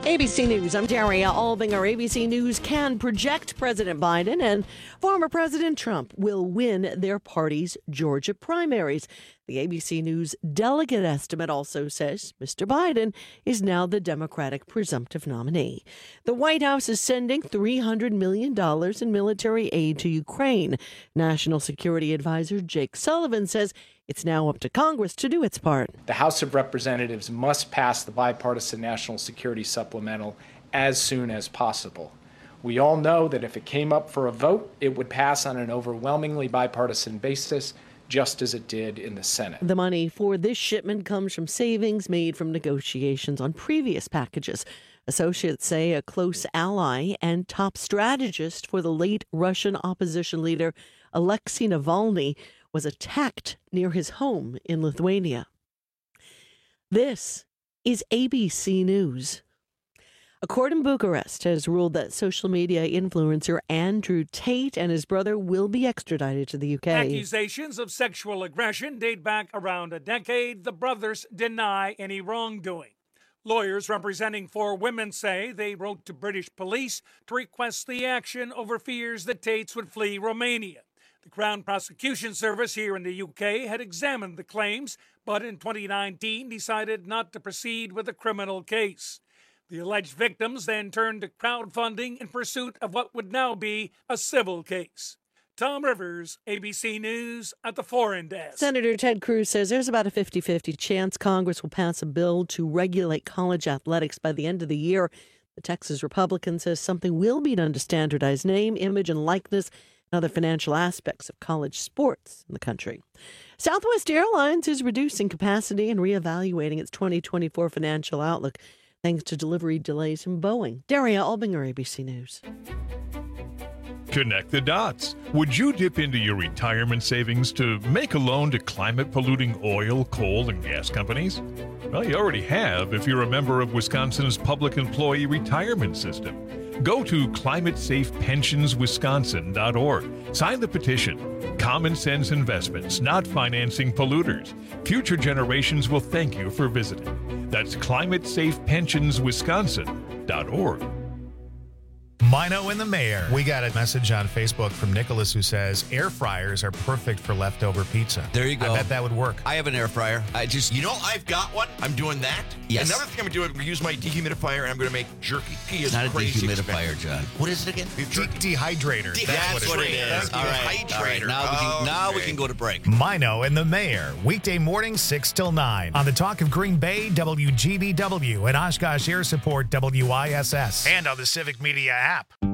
ABC News, I'm Daria Albinger. ABC News can project President Biden and former President Trump will win their party's Georgia primaries. The ABC News delegate estimate also says Mr. Biden is now the Democratic presumptive nominee. The White House is sending $300 million in military aid to Ukraine. National Security Advisor Jake Sullivan says it's now up to Congress to do its part. The House of Representatives must pass the bipartisan national security supplemental as soon as possible. We all know that if it came up for a vote, it would pass on an overwhelmingly bipartisan basis, just as it did in the Senate. The money for this shipment comes from savings made from negotiations on previous packages. Associates say a close ally and top strategist for the late Russian opposition leader Alexei Navalny was attacked near his home in Lithuania. This is ABC News. A court in Bucharest has ruled that social media influencer Andrew Tate and his brother will be extradited to the UK. Accusations of sexual aggression date back around a decade. The brothers deny any wrongdoing. Lawyers representing 4 women say they wrote to British police to request the action over fears that Tates would flee Romania. The Crown Prosecution Service here in the UK had examined the claims, but in 2019 decided not to proceed with a criminal case. The alleged victims then turned to crowdfunding in pursuit of what would now be a civil case. Tom Rivers, ABC News at the Foreign Desk. Senator Ted Cruz says there's about a 50-50 chance Congress will pass a bill to regulate college athletics by the end of the year. The Texas Republican says something will be done to standardize name, image, and likeness and other financial aspects of college sports in the country. Southwest Airlines is reducing capacity and reevaluating its 2024 financial outlook, thanks to delivery delays from Boeing. Daria Albinger, ABC News. Connect the dots. Would you dip into your retirement savings to make a loan to climate-polluting oil, coal, and gas companies? Well, you already have if you're a member of Wisconsin's Public Employee Retirement System. Go to climatesafepensionswisconsin.org. Sign the petition. Common sense investments, not financing polluters. Future generations will thank you for visiting. That's climatesafepensionswisconsin.org. Mino and the Mayor. We got a message on Facebook from Nicholas who says air fryers are perfect for leftover pizza. There you go. I bet that would work. I have an air fryer. I've got one. I'm doing that. Yes. Another thing I'm going to do is use my dehumidifier, and I'm going to make jerky. It's not a dehumidifier, John. What is it again? Dehydrator. That's what it is. All right. Now we can go to break. Mino and the Mayor. Weekday mornings 6 till 9. On the Talk of Green Bay, WGBW, and Oshkosh Air Support, WISS. And on the Civic Media app.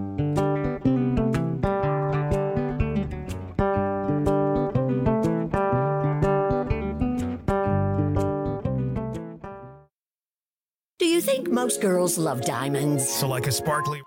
Do you think most girls love diamonds? So like a sparkly...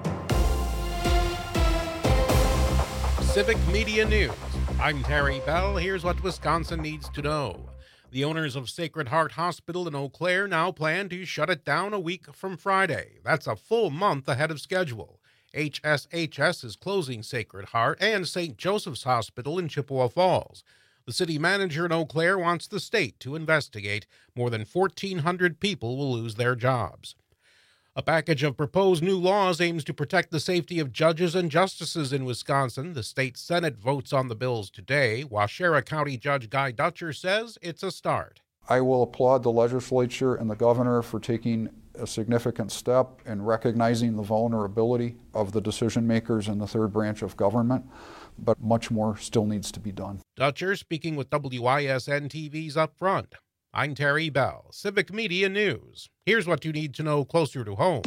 Civic Media News. I'm Terry Bell. Here's what Wisconsin needs to know. The owners of Sacred Heart Hospital in Eau Claire now plan to shut it down a week from Friday. That's a full month ahead of schedule. HSHS is closing Sacred Heart and St. Joseph's Hospital in Chippewa Falls. The city manager in Eau Claire wants the state to investigate. More than 1,400 people will lose their jobs. A package of proposed new laws aims to protect the safety of judges and justices in Wisconsin. The state Senate votes on the bills today. Waushara County Judge Guy Dutcher says it's a start. I will applaud the legislature and the governor for taking a significant step in recognizing the vulnerability of the decision makers in the third branch of government, but much more still needs to be done. Dutcher speaking with WISN TV's Up Front. I'm Terry Bell, Civic Media News. Here's what you need to know closer to home.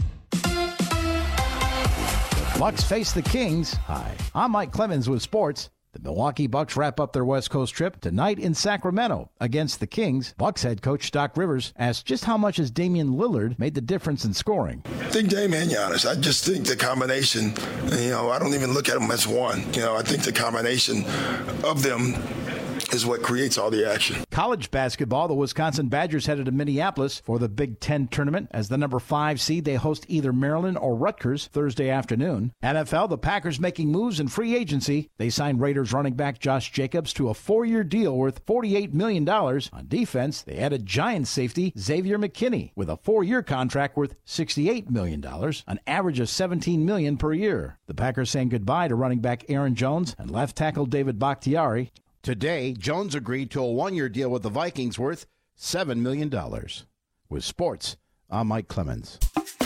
Bucks face the Kings. Hi, I'm Mike Clemens with sports. The Milwaukee Bucks wrap up their West Coast trip tonight in Sacramento against the Kings. Bucks head coach Doc Rivers asked just how much has Damian Lillard made the difference in scoring. I think Dame and Giannis. I just think the combination, I don't even look at them as one. I think the combination of them is what creates all the action. College basketball, the Wisconsin Badgers headed to Minneapolis for the Big Ten tournament. As the number 5 seed, they host either Maryland or Rutgers Thursday afternoon. NFL, the Packers making moves in free agency. They signed Raiders running back Josh Jacobs to a 4-year deal worth $48 million. On defense, they added Giants safety Xavier McKinney with a 4-year contract worth $68 million, an average of $17 million per year. The Packers saying goodbye to running back Aaron Jones and left tackle David Bakhtiari. Today, Jones agreed to a 1-year deal with the Vikings worth $7 million. With sports, I'm Mike Clemens.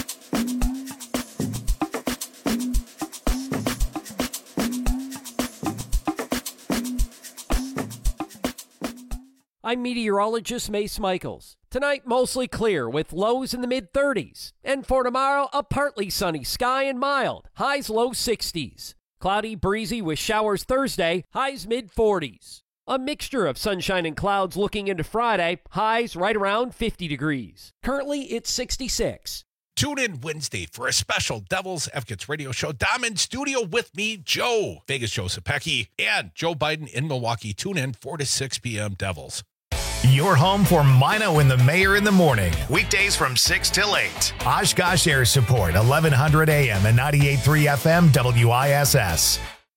I'm meteorologist Mace Michaels. Tonight, mostly clear with lows in the mid-30s. And for tomorrow, a partly sunny sky and mild. Highs low 60s. Cloudy, breezy with showers Thursday, highs mid-40s. A mixture of sunshine and clouds looking into Friday, highs right around 50 degrees. Currently, it's 66. Tune in Wednesday for a special Devils Advocates radio show. Dom in studio with me, Joe, Vegas Joe Sapecki, and Joe Biden in Milwaukee. Tune in 4 to 6 p.m. Devils. Your home for Mino and the Mayor in the morning. Weekdays from 6 till 8. Oshkosh Air Support, 1100 AM and 98.3 FM WISS.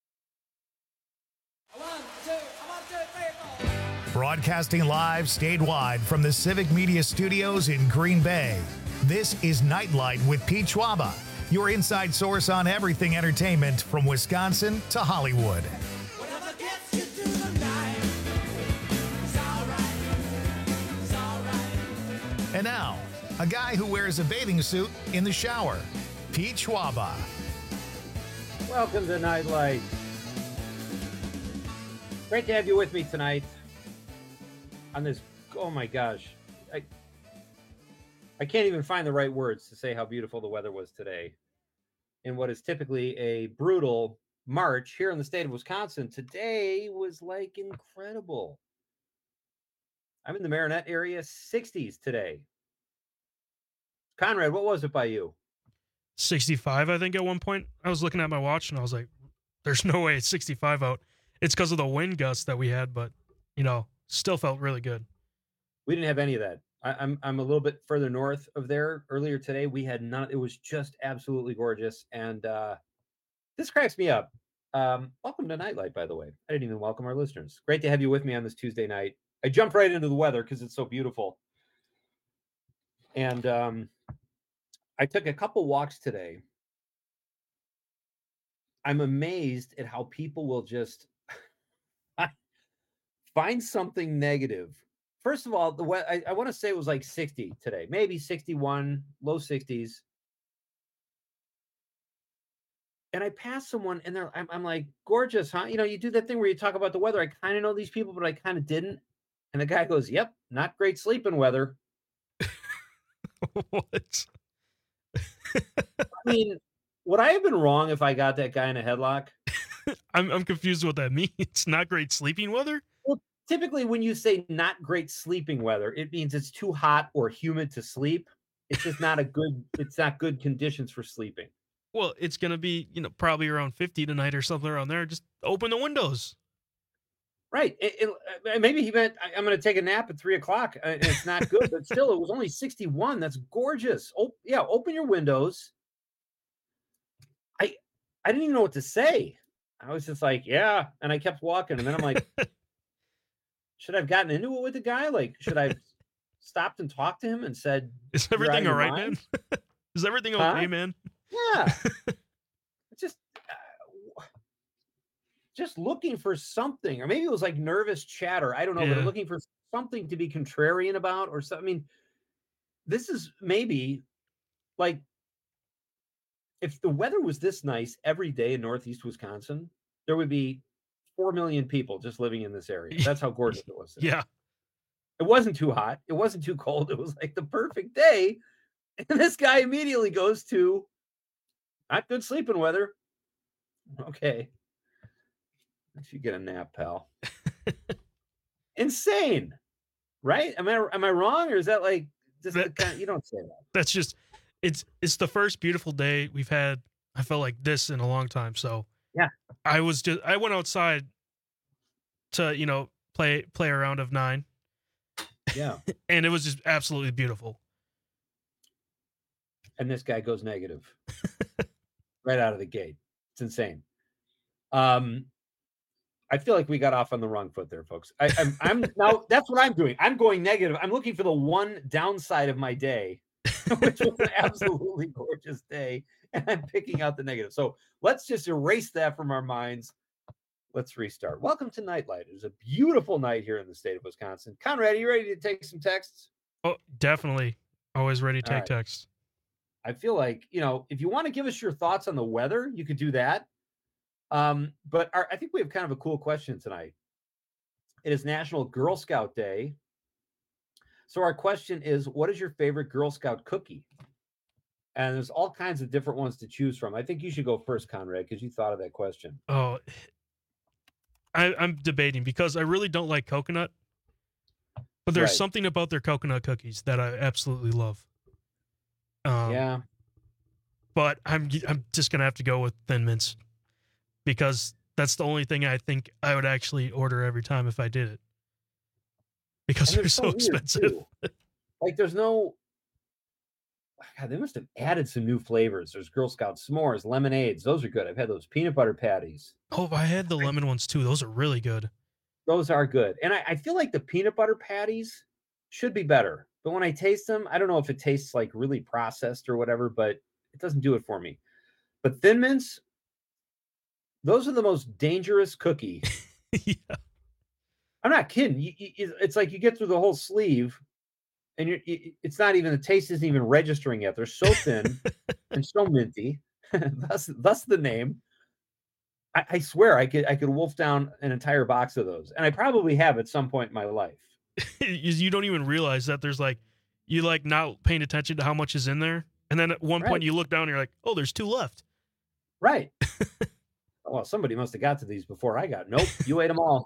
Broadcasting live statewide from the Civic Media Studios in Green Bay. This is Nightlight with Pete Schwaba, your inside source on everything entertainment from Wisconsin to Hollywood. And now, a guy who wears a bathing suit in the shower, Pete Schwaba. Welcome to Nightlight. Great to have you with me tonight on this. Oh my gosh. I can't even find the right words to say how beautiful the weather was today. In what is typically a brutal March here in the state of Wisconsin, today was like incredible. I'm in the Marinette area, 60s today. Conrad, what was it by you? 65, I think, at one point. I was looking at my watch, and I was like, there's no way it's 65 out. It's because of the wind gusts that we had, but, still felt really good. We didn't have any of that. I'm a little bit further north of there. Earlier today, we had none. It was just absolutely gorgeous, and this cracks me up. Welcome to Nightlight, by the way. I didn't even welcome our listeners. Great to have you with me on this Tuesday night. I jumped right into the weather because it's so beautiful. And I took a couple walks today. I'm amazed at how people will just find something negative. First of all, I want to say it was like 60 today, maybe 61, low 60s. And I passed someone, and I'm like, gorgeous, huh? You do that thing where you talk about the weather. I kind of know these people, but I kind of didn't. And the guy goes, yep, not great sleeping weather. What? I mean, would I have been wrong if I got that guy in a headlock? I'm confused what that means. Not great sleeping weather? Well, typically when you say not great sleeping weather, it means it's too hot or humid to sleep. It's just not it's not good conditions for sleeping. Well, it's going to be, probably around 50 tonight or something around there. Just open the windows. Right. Maybe he meant I'm going to take a nap at 3:00. And it's not good, but still, it was only 61. That's gorgeous. Oh, yeah. Open your windows. I didn't even know what to say. I was just like, yeah. And I kept walking. And then I'm like, should I have gotten into it with the guy? Like, should I have stopped and talked to him and said, is everything all right, man? Is everything okay, man? Yeah. Just looking for something, or maybe it was like nervous chatter. I don't know, but looking for something to be contrarian about or something. I mean, this is maybe like if the weather was this nice every day in Northeast Wisconsin, there would be 4 million people just living in this area. That's how gorgeous it was. Yeah. It wasn't too hot. It wasn't too cold. It was like the perfect day. And this guy immediately goes to not good sleeping weather. Okay. If you get a nap, pal. Insane, right? Am I wrong, or is that like just you don't say that? That's just it's the first beautiful day we've had. I felt like this in a long time. So yeah, I went outside to play a round of 9. Yeah. And it was just absolutely beautiful. And this guy goes negative right out of the gate. It's insane. I feel like we got off on the wrong foot there, folks. I'm now that's what I'm doing. I'm going negative. I'm looking for the one downside of my day, which was an absolutely gorgeous day, and I'm picking out the negative. So let's just erase that from our minds. Let's restart. Welcome to Nightlight. It is a beautiful night here in the state of Wisconsin. Conrad, are you ready to take some texts? Oh, definitely. Always ready to take texts. I feel like, if you want to give us your thoughts on the weather, you could do that. But I think we have kind of a cool question tonight. It is National Girl Scout Day. So our question is, what is your favorite Girl Scout cookie? And there's all kinds of different ones to choose from. I think you should go first, Conrad, because you thought of that question. Oh, I'm debating because I really don't like coconut. But there's something about their coconut cookies that I absolutely love. Yeah. But I'm just going to have to go with Thin Mints because that's the only thing I think I would actually order every time if I did it. Because they're so expensive. Like there's no... God, they must have added some new flavors. There's Girl Scout s'mores, lemonades. Those are good. I've had those peanut butter patties. Oh, I had the lemon ones too. Those are really good. Those are good. And I feel like the peanut butter patties should be better. But when I taste them, I don't know if it tastes like really processed or whatever, but it doesn't do it for me. But Thin Mints, those are the most dangerous cookie. Yeah. I'm not kidding. It's like you get through the whole sleeve and it's not even, the taste isn't even registering yet. They're so thin and so minty. thus the name. I swear I could wolf down an entire box of those. And I probably have at some point in my life. You don't even realize that there's you not paying attention to how much is in there. And then at one point you look down and you're like, oh, there's 2 left. Right. Well, somebody must have got to these before I got. Nope. You ate them all.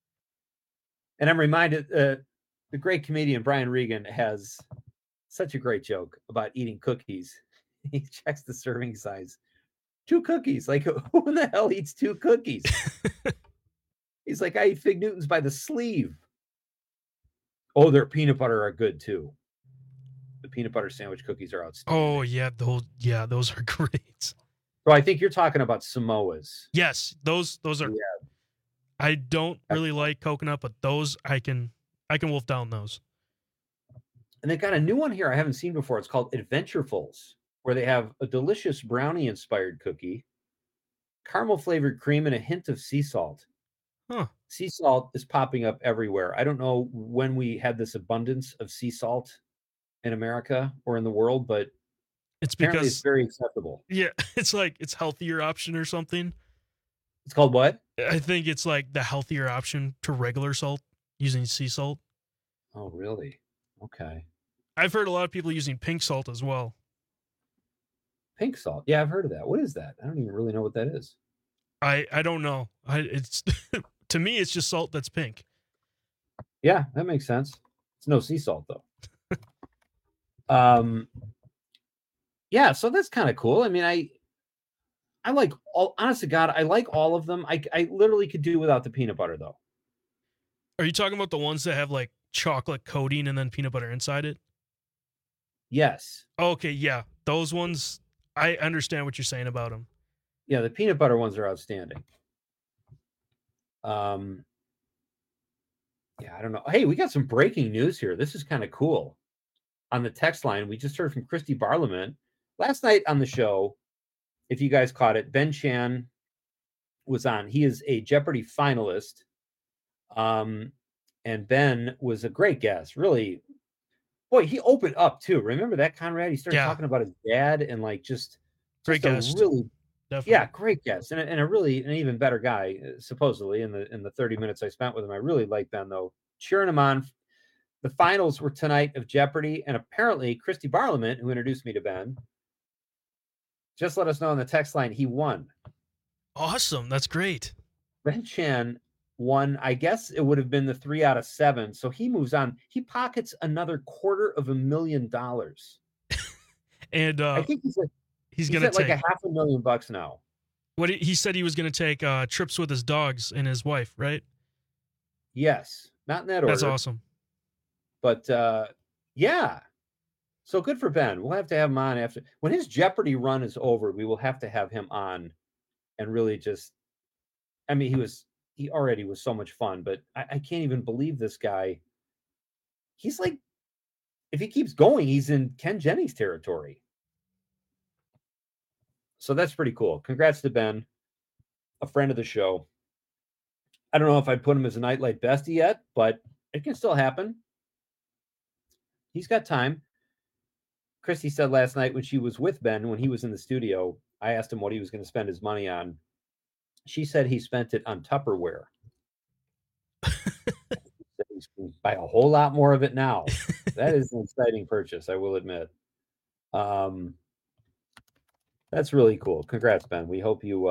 And I'm reminded, the great comedian Brian Regan has such a great joke about eating cookies. He checks the serving size. 2 cookies. Like, who in the hell eats 2 cookies? He's like, I eat Fig Newtons by the sleeve. Oh, their peanut butter are good too. The peanut butter sandwich cookies are outstanding. Oh yeah, those are great. So I think you're talking about Samoas. Yes, those are. Yeah. I don't really like coconut, but those I can wolf down those. And they got a new one here I haven't seen before. It's called Adventurefuls, where they have a delicious brownie-inspired cookie, caramel flavored cream, and a hint of sea salt. Huh. Sea salt is popping up everywhere. I don't know when we had this abundance of sea salt in America or in the world, but it's because it's very acceptable. Yeah, it's like it's healthier option or something. It's called what? I think it's like the healthier option to regular salt using sea salt. Oh, really? Okay. I've heard a lot of people using pink salt as well. Pink salt? Yeah, I've heard of that. What is that? I don't even really know what that is. I don't know. It's to me, it's just salt that's pink. Yeah, that makes sense. It's no sea salt though. Yeah, so that's kind of cool. I mean, I like all, honest to God, I like all of them. I literally could do without the peanut butter though. Are you talking about the ones that have like chocolate coating and then peanut butter inside it? Yes. Okay, yeah. Those ones, I understand what you're saying about them. Yeah, the peanut butter ones are outstanding. Yeah, I don't know. Hey, we got some breaking news here. This is kind of cool. On the text line, we just heard from Christy Barlament. Last night on the show, if you guys caught it, Ben Chan was on. He is a Jeopardy finalist. And Ben was a great guest. Really, boy, he opened up too. Remember that, Conrad? He started talking about his dad and like just great guest. Really, definitely. Yeah, great guest, and an even better guy. Supposedly, in the 30 minutes I spent with him, I really liked Ben though. Cheering him on. The finals were tonight of Jeopardy, and apparently Christy Barlament, who introduced me to Ben, just let us know on the text line he won. Awesome, that's great. Ben Chan won. I guess it would have been the 3 out of 7. So he moves on. He pockets another $250,000. And I think he's gonna at take like $500,000 now. What he said he was going to take trips with his dogs and his wife, right? Yes, not in that order. That's awesome. But yeah, so good for Ben. We'll have to have him on after when his Jeopardy run is over. We will have to have him on and really just. I mean, he already was so much fun, but I can't even believe this guy. He's like, if he keeps going, he's in Ken Jennings territory. So that's pretty cool. Congrats to Ben, a friend of the show. I don't know if I'd put him as a Nightlight bestie yet, but it can still happen. He's got time. Christy said last night when she was with Ben, when he was in the studio, I asked him what he was going to spend his money on. She said he spent it on Tupperware. He's going to buy a whole lot more of it now. That is an exciting purchase, I will admit. That's really cool. Congrats, Ben. We hope you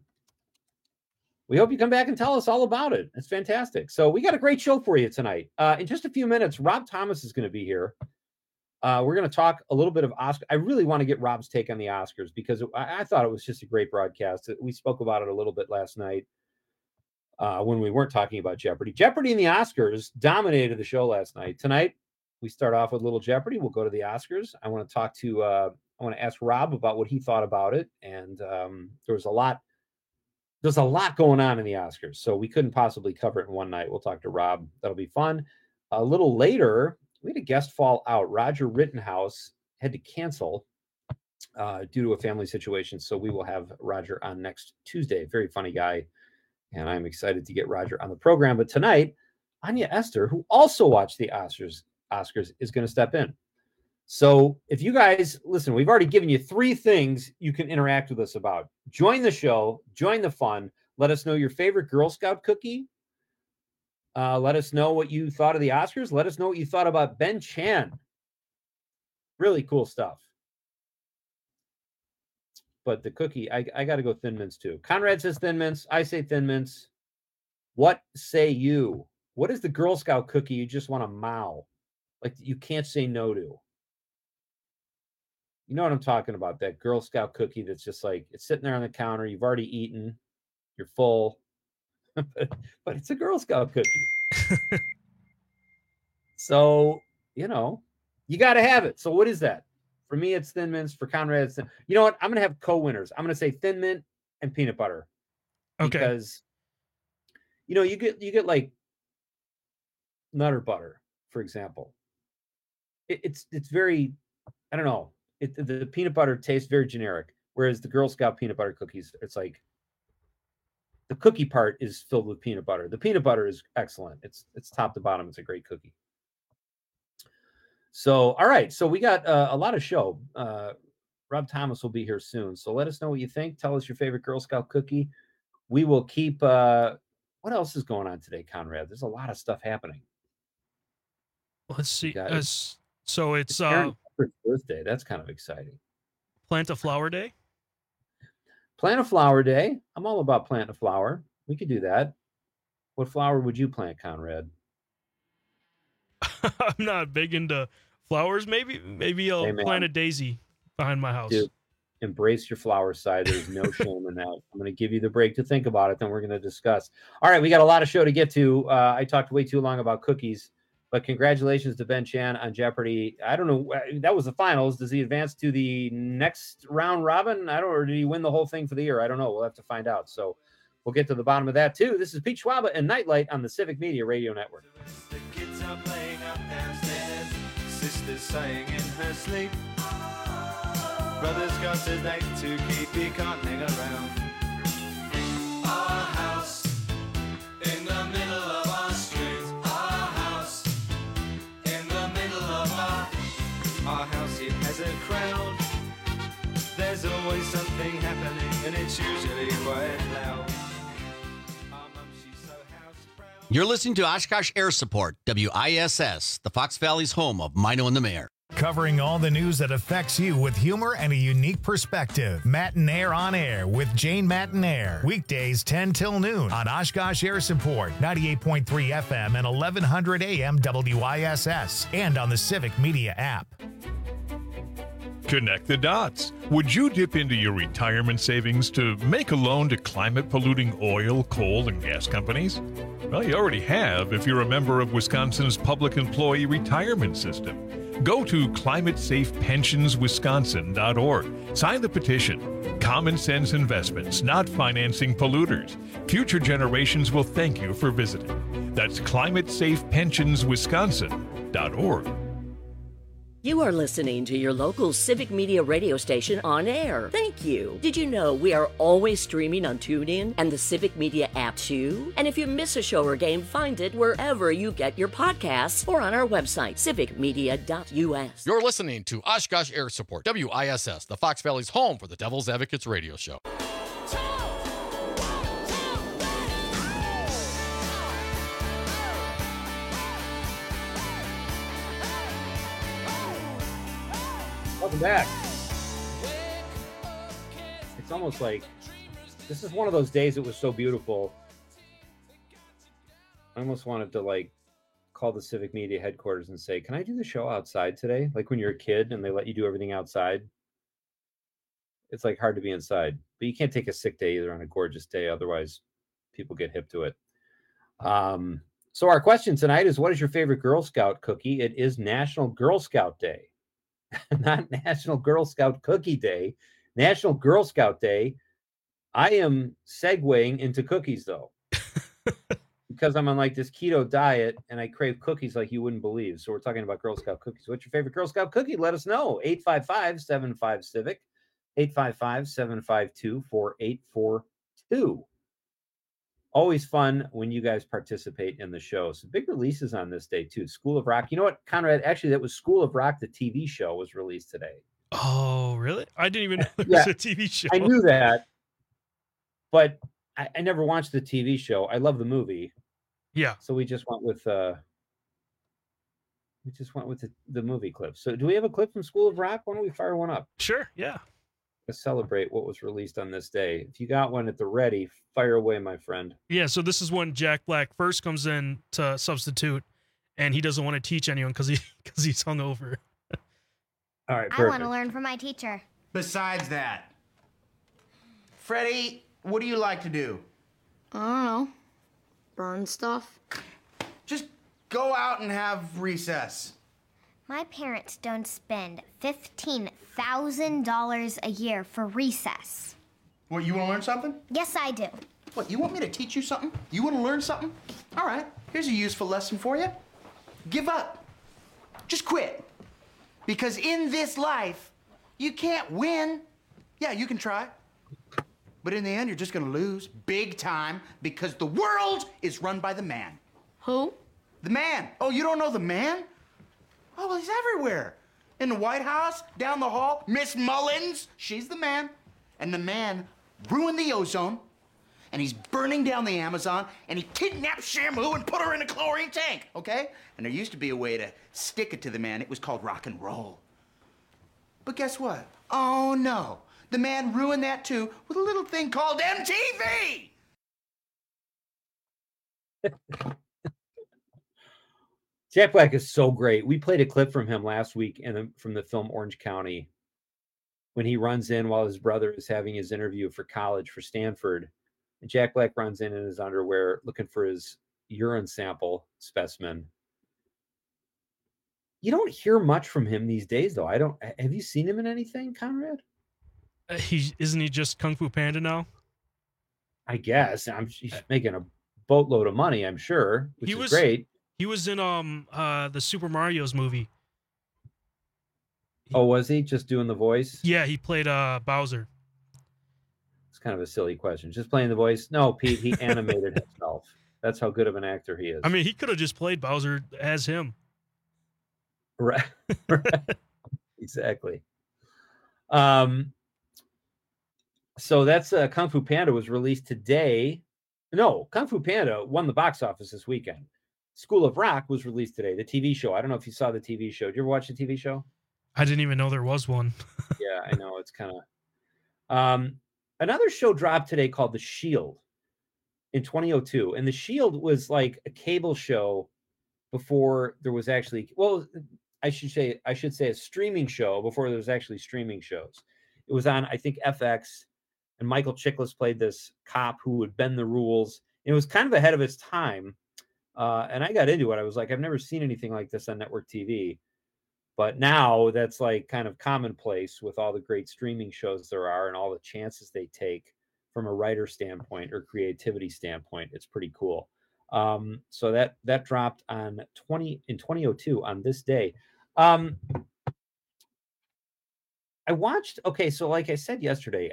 come back and tell us all about it. It's fantastic. So we got a great show for you tonight. In just a few minutes, Rob Thomas is going to be here. We're going to talk a little bit of Oscar. I really want to get Rob's take on the Oscars because I thought it was just a great broadcast. We spoke about it a little bit last night when we weren't talking about Jeopardy. Jeopardy and the Oscars dominated the show last night. Tonight, we start off with Little Jeopardy. We'll go to the Oscars. I want to ask Rob about what he thought about it. And there's a lot going on in the Oscars, so we couldn't possibly cover it in one night. We'll talk to Rob. That'll be fun. A little later, we had a guest fall out. Roger Rittenhouse had to cancel due to a family situation, so we will have Roger on next Tuesday. Very funny guy, and I'm excited to get Roger on the program. But tonight, Anya Esther, who also watched the Oscars, is going to step in. So if you guys listen, we've already given you 3 things you can interact with us about. Join the show, join the fun. Let us know your favorite Girl Scout cookie. Let us know what you thought of the Oscars. Let us know what you thought about Ben Chan. Really cool stuff. But the cookie, I got to go Thin Mints too. Conrad says Thin Mints. I say Thin Mints. What say you? What is the Girl Scout cookie you just want to mow? Like you can't say no to? You know what I'm talking about, that Girl Scout cookie that's just like, it's sitting there on the counter. You've already eaten. You're full. but it's a Girl Scout cookie. So, you got to have it. So what is that? For me, it's Thin Mints. For Conrad, it's you know what? I'm going to have co-winners. I'm going to say Thin Mint and peanut butter. Okay. Because, you get like Nutter Butter, for example. It's very, I don't know. The peanut butter tastes very generic, whereas the Girl Scout peanut butter cookies, it's like the cookie part is filled with peanut butter. The peanut butter is excellent. It's top to bottom. It's a great cookie. So, all right. So we got a lot of show. Rob Thomas will be here soon. So let us know what you think. Tell us your favorite Girl Scout cookie. We will keep, what else is going on today, Conrad? There's a lot of stuff happening. Let's see. So it's birthday. That's kind of exciting. Plant a Flower Day. Plant a Flower Day. I'm all about planting a flower. We could do that. What flower would you plant, Conrad? I'm not big into flowers. Maybe I'll plant a daisy behind my house. Dude, embrace your flower side. There's no shame in that. I'm going to give you the break to think about it. Then we're going to discuss. All right, we got a lot of show to get to. I talked way too long about cookies. But congratulations to Ben Chan on Jeopardy. I don't know. That was the finals. Does he advance to the next round robin? Or did he win the whole thing for the year? I don't know. We'll have to find out. So we'll get to the bottom of that, too. This is Pete Schwaba and Nightlight on the Civic Media Radio Network. The kids are playing up downstairs. Sister's saying in her sleep. Brother's got a date to keep. He can't hang around. Our house in the middle of our street. Our house, it has a crowd. There's always something happening, and it's usually quite loud. Our mum, she's so house proud. You're listening to Oshkosh Air Support, WISS, the Fox Valley's home of Mino and the Mayor. Covering all the news that affects you with humor and a unique perspective. Mattinaire on Air with Jane Mattinaire. Weekdays 10 till noon on Oshkosh Air Support, 98.3 FM and 1100 AM WISS, and on the Civic Media app. Connect the dots. Would you dip into your retirement savings to make a loan to climate-polluting oil, coal, and gas companies? Well, you already have if you're a member of Wisconsin's public employee retirement system. Go to climatesafepensionswisconsin.org. Sign the petition. Common sense investments, not financing polluters. Future generations will thank you for visiting. That's climatesafepensionswisconsin.org. You are listening to your local Civic Media radio station on air. Thank you. Did you know we are always streaming on TuneIn and the Civic Media app too? And if you miss a show or game, find it wherever you get your podcasts or on our website, civicmedia.us. You're listening to Oshkosh Air Support, WISS, the Fox Valley's home for the Devil's Advocates radio show. Welcome back. It's almost like this is one of those days that was so beautiful. I almost wanted to like call the Civic Media headquarters and say, "Can I do the show outside today?" Like when you're a kid and they let you do everything outside. It's like hard to be inside, but you can't take a sick day either on a gorgeous day. Otherwise, people get hip to it. So our question tonight is, what is your favorite Girl Scout cookie? It is National Girl Scout Day. Not National Girl Scout Cookie Day, National Girl Scout Day. I am segueing into cookies though, because I'm on like this keto diet and I crave cookies like you wouldn't believe. So we're talking about Girl Scout cookies. What's your favorite Girl Scout cookie? Let us know. 855-75-CIVIC, 855-752-4842. Always fun when you guys participate in the show. Some big releases on this day, too. School of Rock. You know what, Conrad? Actually, that was School of Rock, the TV show, was released today. Oh, really? I didn't even know there was a TV show. I knew that, but I never watched the TV show. I love the movie. Yeah. So we just went with the movie clip. So do we have a clip from School of Rock? Why don't we fire one up? Sure, yeah. To celebrate what was released on this day. If you got one at the ready, fire away, my friend. Yeah, so this is when Jack Black first comes in to substitute, and he doesn't want to teach anyone because he's hungover. All right, I want to learn from my teacher. Besides that, Freddie, what do you like to do? I don't know. Burn stuff. Just go out and have recess. My parents don't spend $15,000 a year for recess. What, you want to learn something? Yes, I do. What, you want me to teach you something? You want to learn something? All right, here's a useful lesson for you. Give up. Just quit. Because in this life, you can't win. Yeah, you can try. But in the end, you're just going to lose big time because the world is run by the man. Who? The man. Oh, you don't know the man? Oh, well, he's everywhere. In the White House, down the hall, Miss Mullins, she's the man. And the man ruined the ozone, and he's burning down the Amazon, and he kidnapped Shamu and put her in a chlorine tank, okay? And there used to be a way to stick it to the man. It was called rock and roll. But guess what? Oh, no. The man ruined that, too, with a little thing called MTV! Jack Black is so great. We played a clip from him last week from the film Orange County when he runs in while his brother is having his interview for college for Stanford. And Jack Black runs in his underwear looking for his urine sample specimen. You don't hear much from him these days, though. Have you seen him in anything, Conrad? Isn't he just Kung Fu Panda now? I guess. He's making a boatload of money, I'm sure, which is great. He was in the Super Mario's movie. Oh, was he just doing the voice? Yeah, he played Bowser. It's kind of a silly question. Just playing the voice? No, Pete, he animated himself. That's how good of an actor he is. I mean, he could have just played Bowser as him. Right. Exactly. So that's Kung Fu Panda was released today. No, Kung Fu Panda won the box office this weekend. School of Rock was released today, the TV show. I don't know if you saw the TV show. Did you ever watch the TV show? I didn't even know there was one. Yeah, I know. It's kind of... another show dropped today called The Shield in 2002. And The Shield was like a cable show before there was actually... Well, I should say a streaming show before there was actually streaming shows. It was on, I think, FX. And Michael Chiklis played this cop who would bend the rules. It was kind of ahead of its time. And I got into it. I was like, I've never seen anything like this on network TV. But now that's like kind of commonplace with all the great streaming shows there are and all the chances they take from a writer standpoint or creativity standpoint. It's pretty cool. So that dropped in 2002 on this day. I watched, okay, so like I said yesterday,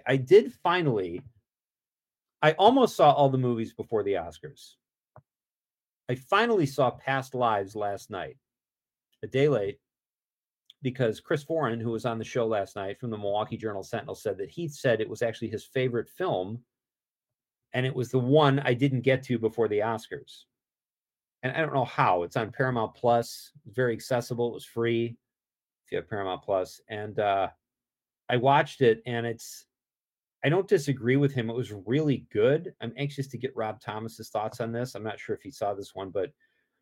I almost saw all the movies before the Oscars. I finally saw Past Lives last night, a day late, because Chris Foran, who was on the show last night from the Milwaukee Journal-Sentinel, said that he said it was actually his favorite film, and it was the one I didn't get to before the Oscars. And I don't know how. It's on Paramount Plus. It's very accessible. It was free if you have Paramount Plus. And I watched it, and I don't disagree with him. It was really good. I'm anxious to get Rob Thomas's thoughts on this. I'm not sure if he saw this one, but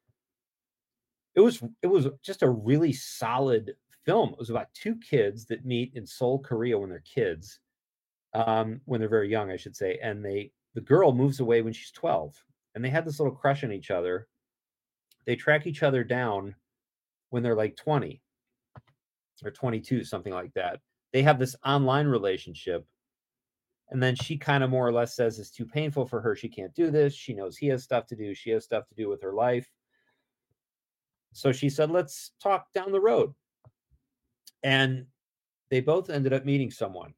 it was just a really solid film. It was about two kids that meet in Seoul, Korea when they're kids, when they're very young, I should say. And the girl moves away when she's 12, and they had this little crush on each other. They track each other down when they're like 20 or 22, something like that. They have this online relationship. And then she kind of more or less says it's too painful for her. She can't do this. She knows he has stuff to do. She has stuff to do with her life. So she said, let's talk down the road. And they both ended up meeting someone.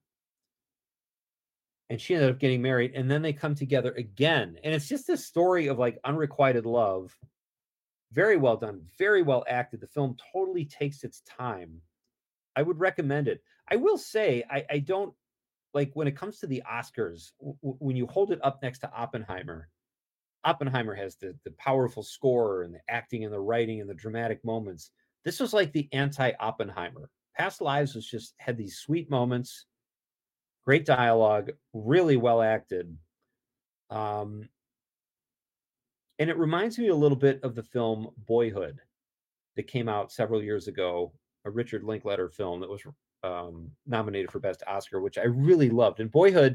And she ended up getting married. And then they come together again. And it's just this story of like unrequited love. Very well done. Very well acted. The film totally takes its time. I would recommend it. I will say, I don't, like when it comes to the Oscars, when you hold it up next to Oppenheimer has the powerful score and the acting and the writing and the dramatic moments. This was like the anti-Oppenheimer. Past Lives had these sweet moments, great dialogue, really well acted. And it reminds me a little bit of the film Boyhood that came out several years ago, a Richard Linklater film that was nominated for Best Oscar, which I really loved. And Boyhood,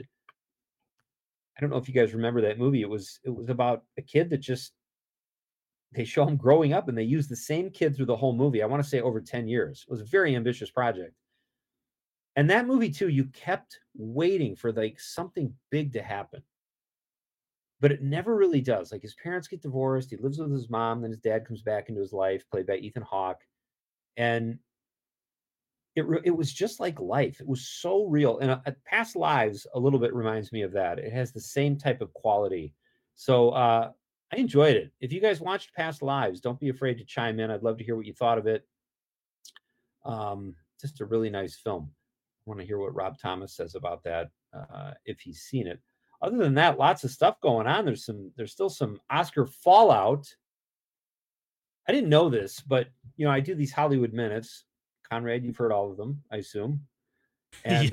I don't know if you guys remember that movie. It was about a kid that they show him growing up, and they use the same kid through the whole movie. I want to say over 10 years. It was a very ambitious project. And that movie too, you kept waiting for like something big to happen, but it never really does. Like his parents get divorced. He lives with his mom. Then his dad comes back into his life, played by Ethan Hawke. And it was just like life. It was so real. And Past Lives a little bit reminds me of that. It has the same type of quality. So I enjoyed it. If you guys watched Past Lives, don't be afraid to chime in. I'd love to hear what you thought of it. Just a really nice film. I want to hear what Rob Thomas says about that, if he's seen it. Other than that, lots of stuff going on. There's still some Oscar fallout. I didn't know this, but I do these Hollywood Minutes. Conrad, you've heard all of them, I assume. And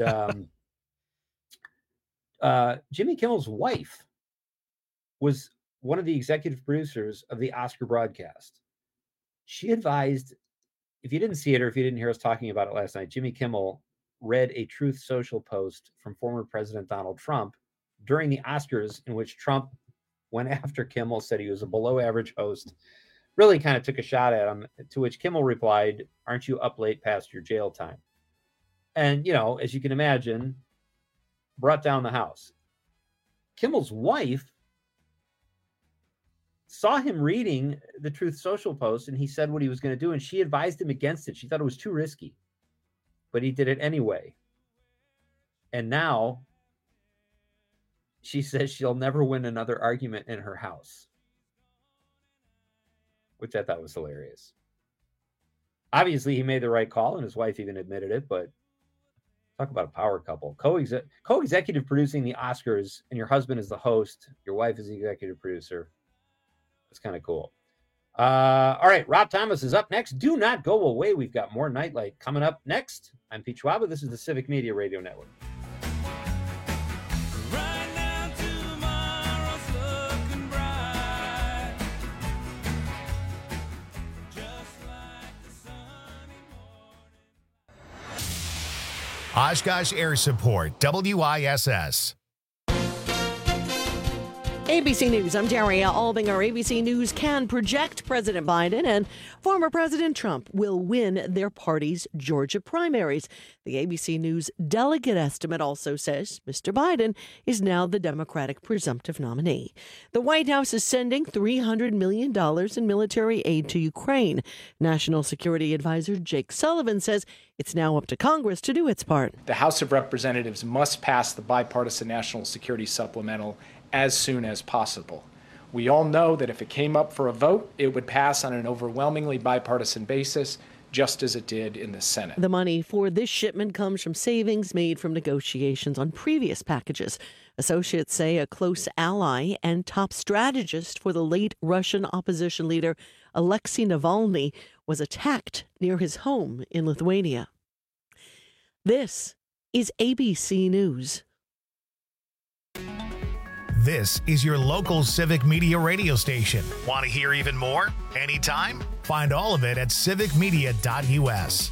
Jimmy Kimmel's wife was one of the executive producers of the Oscar broadcast. She advised, if you didn't see it or if you didn't hear us talking about it last night, Jimmy Kimmel read a Truth Social post from former President Donald Trump during the Oscars, in which Trump went after Kimmel, said he was a below average host, really kind of took a shot at him, to which Kimmel replied, "Aren't you up late past your jail time?" And, as you can imagine, brought down the house. Kimmel's wife saw him reading the Truth Social post, and he said what he was going to do, and she advised him against it. She thought it was too risky, but he did it anyway. And now she says she'll never win another argument in her house, which I thought was hilarious. Obviously, he made the right call, and his wife even admitted it, but talk about a power couple. Co-executive producing the Oscars, and your husband is the host, your wife is the executive producer. That's kind of cool. All right, Rob Thomas is up next. Do not go away. We've got more Nightlight coming up next. I'm Pete Schwaba. This is the Civic Media Radio Network. Oshkosh Air Support, WISS. ABC News, I'm Daria Albinger. ABC News can project President Biden and former President Trump will win their party's Georgia primaries. The ABC News delegate estimate also says Mr. Biden is now the Democratic presumptive nominee. The White House is sending $300 million in military aid to Ukraine. National Security Advisor Jake Sullivan says it's now up to Congress to do its part. The House of Representatives must pass the bipartisan national security supplemental as soon as possible. We all know that if it came up for a vote, it would pass on an overwhelmingly bipartisan basis, just as it did in the Senate. The money for this shipment comes from savings made from negotiations on previous packages. Associates say a close ally and top strategist for the late Russian opposition leader Alexei Navalny was attacked near his home in Lithuania. This is ABC News. This is your local Civic Media radio station. Want to hear even more? Anytime? Find all of it at civicmedia.us.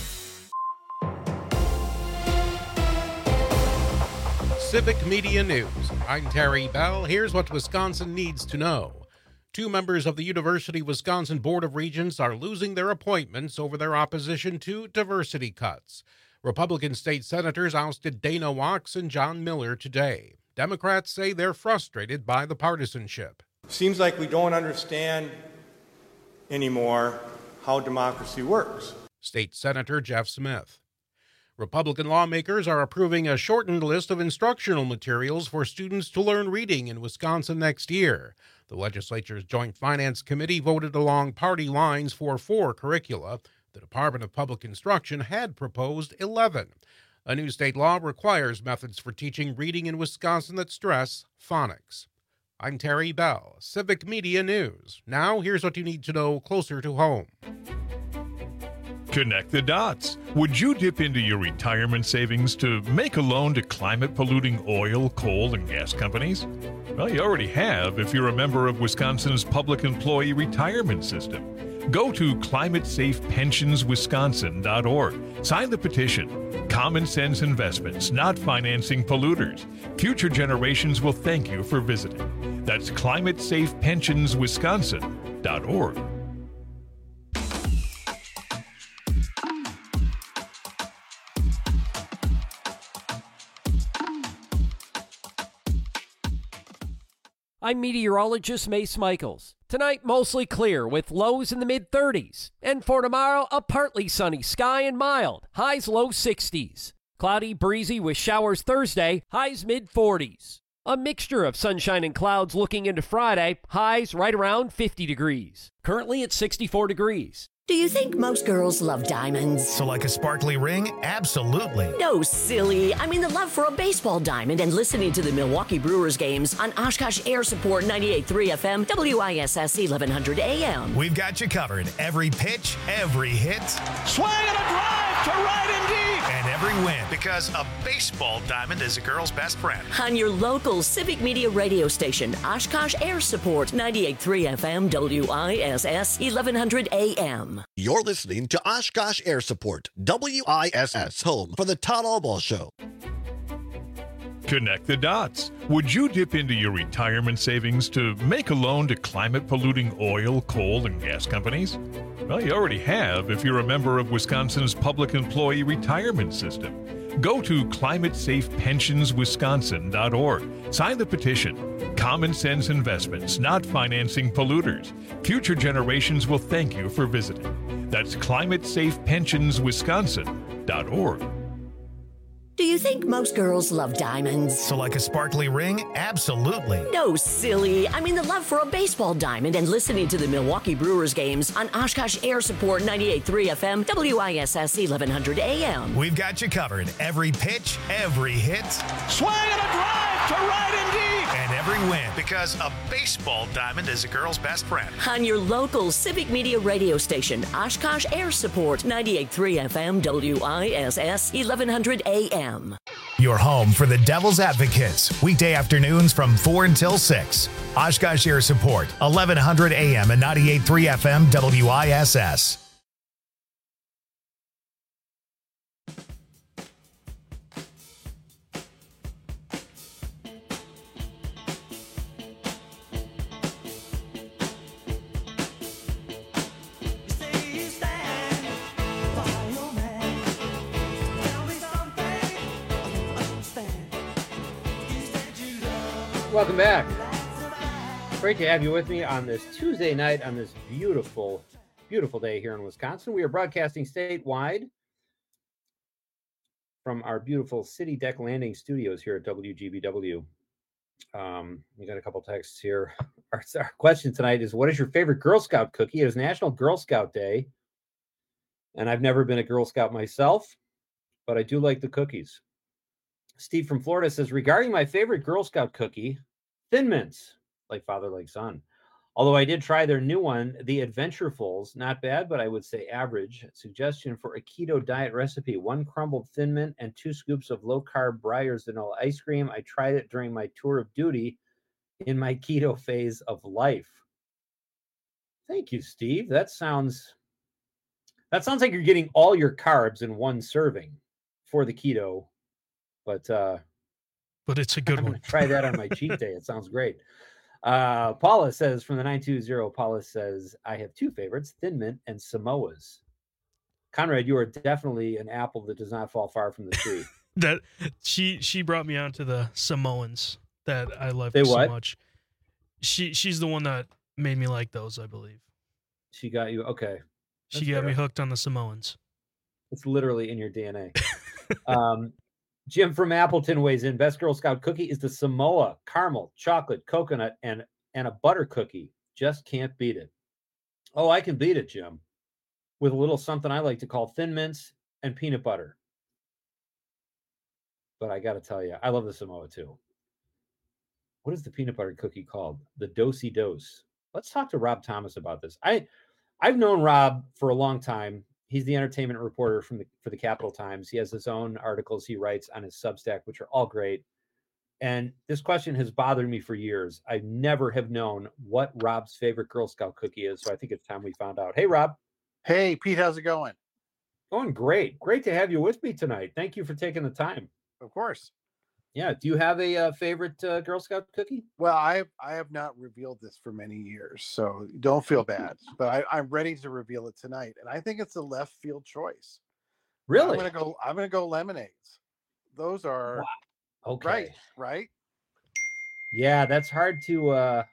Civic Media News. I'm Terry Bell. Here's what Wisconsin needs to know. 2 members of the University of Wisconsin Board of Regents are losing their appointments over their opposition to diversity cuts. Republican state senators ousted Dana Wachs and John Miller today. Democrats say they're frustrated by the partisanship. Seems like we don't understand anymore how democracy works. State Senator Jeff Smith. Republican lawmakers are approving a shortened list of instructional materials for students to learn reading in Wisconsin next year. The legislature's Joint Finance Committee voted along party lines for 4 curricula. The Department of Public Instruction had proposed 11. A new state law requires methods for teaching reading in Wisconsin that stress phonics. I'm Terry Bell, Civic Media News. Now, here's what you need to know closer to home. Connect the dots. Would you dip into your retirement savings to make a loan to climate-polluting oil, coal, and gas companies? Well, you already have if you're a member of Wisconsin's Public Employee Retirement System. Go to climatesafepensionswisconsin.org. Sign the petition. Common sense investments, not financing polluters. Future generations will thank you for visiting. That's climatesafepensionswisconsin.org. I'm meteorologist Mace Michaels. Tonight, mostly clear with lows in the mid-30s. And for tomorrow, a partly sunny sky and mild. Highs low 60s. Cloudy, breezy with showers Thursday. Highs mid-40s. A mixture of sunshine and clouds looking into Friday. Highs right around 50 degrees. Currently at 64 degrees. Do you think most girls love diamonds? So like a sparkly ring? Absolutely. No, silly. I mean the love for a baseball diamond and listening to the Milwaukee Brewers games on Oshkosh Air Support 98.3 FM, WISS 1100 AM. We've got you covered. Every pitch, every hit. Swing and a drive to right and deep. And every win. Because a baseball diamond is a girl's best friend. On your local Civic Media radio station, Oshkosh Air Support 98.3 FM, WISS 1100 AM. You're listening to Oshkosh Air Support, WISS, home for the Todd Albaugh Show. Connect the dots. Would you dip into your retirement savings to make a loan to climate-polluting oil, coal, and gas companies? Well, you already have if you're a member of Wisconsin's Public Employee Retirement System. Go to climatesafepensionswisconsin.org. Sign the petition. Common sense investments, not financing polluters. Future generations will thank you for visiting. That's climatesafepensionswisconsin.org. Do you think most girls love diamonds? So like a sparkly ring? Absolutely. No, silly. I mean the love for a baseball diamond and listening to the Milwaukee Brewers games on Oshkosh Air Support 98.3 FM, WISS 1100 AM. We've got you covered. Every pitch, every hit. Swing and a drive to right and deep. And every win. Because a baseball diamond is a girl's best friend. On your local Civic Media radio station, Oshkosh Air Support 98.3 FM, WISS 1100 AM. Your home for the Devil's Advocates. Weekday afternoons from 4 until 6. Oshkosh Air Support, 1100 AM and 98.3 FM WISS. Welcome back. Great to have you with me on this Tuesday night on this beautiful, beautiful day here in Wisconsin. We are broadcasting statewide from our beautiful City Deck Landing studios here at WGBW. We got a couple texts here. Our question tonight is, what is your favorite Girl Scout cookie? It is National Girl Scout Day, and I've never been a Girl Scout myself, but I do like the cookies. Steve from Florida says, regarding my favorite Girl Scout cookie, Thin Mints, like father, like son. Although I did try their new one, the Adventurefuls, not bad, but I would say average. Suggestion for a keto diet recipe: 1 crumbled Thin Mint and 2 scoops of low-carb Breyers vanilla ice cream. I tried it during my tour of duty in my keto phase of life. Thank you, Steve. That sounds like you're getting all your carbs in one serving for the keto, but it's a good one. Try that on my cheat day. It sounds great. Paula says from the 920, Paula says, I have 2 favorites, Thin Mint and Samoas. Conrad, you are definitely an apple that does not fall far from the tree. That she brought me onto the Samoans that I love They so what? much. She's the one that made me like those, I believe. She got you. Okay. She got me hooked on the Samoans. It's literally in your DNA. Jim from Appleton weighs in. Best Girl Scout cookie is the Samoa caramel, chocolate, coconut, and a butter cookie. Just can't beat it. Oh, I can beat it, Jim. With a little something I like to call Thin Mints and peanut butter. But I got to tell you, I love the Samoa too. What is the peanut butter cookie called? The Dosey Dose. Let's talk to Rob Thomas about this. I've known Rob for a long time. He's the entertainment reporter for the Capital Times. He has his own articles he writes on his Substack, which are all great. And this question has bothered me for years. I never have known what Rob's favorite Girl Scout cookie is, so I think it's time we found out. Hey, Rob. Hey, Pete, how's it going? Going great. Great to have you with me tonight. Thank you for taking the time. Of course. Yeah. Do you have a favorite Girl Scout cookie? Well, I have not revealed this for many years, so don't feel bad. But I'm ready to reveal it tonight, and I think it's a left field choice. Really? I'm gonna go lemonades. Those are okay. Right. Yeah, that's hard to.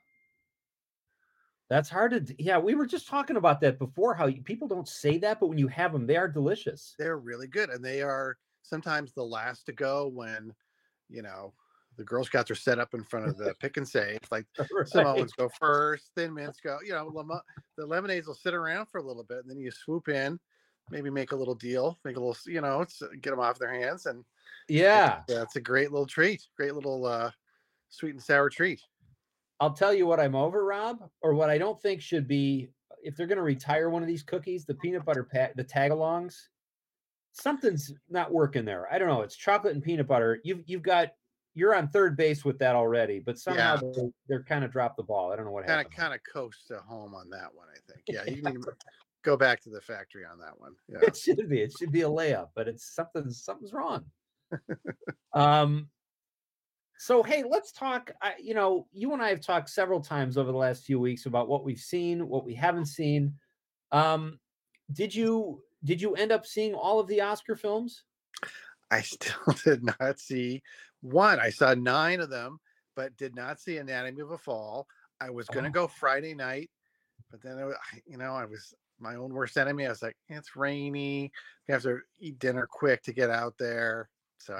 Yeah, we were just talking about that before. How people don't say that, but when you have them, they are delicious. They're really good, and they are sometimes the last to go when, the Girl Scouts are set up in front of the pick and save. Like Right. Samoans go first, Thin Mints go. The lemonades will sit around for a little bit, and then you swoop in, maybe make a little deal, get them off their hands, and yeah, that's a great little treat, great little sweet and sour treat. I'll tell you what I'm over, Rob, or what I don't think should be, if they're going to retire one of these cookies, the peanut butter the tagalongs. Something's not working there. I don't know. It's chocolate and peanut butter. You're on third base with that already, but somehow they're kind of dropped the ball. I don't know what happened. Kind of coast to home on that one, I think. Yeah, you need to go back to the factory on that one. Yeah. It should be a layup, but it's something's wrong. So hey, let's talk. You and I have talked several times over the last few weeks about what we've seen, what we haven't seen. Did you end up seeing all of the Oscar films? I still did not see one. I saw 9 of them, but did not see Anatomy of a Fall. I was going to go Friday night, but then I was my own worst enemy. I was like, it's rainy. You have to eat dinner quick to get out there. So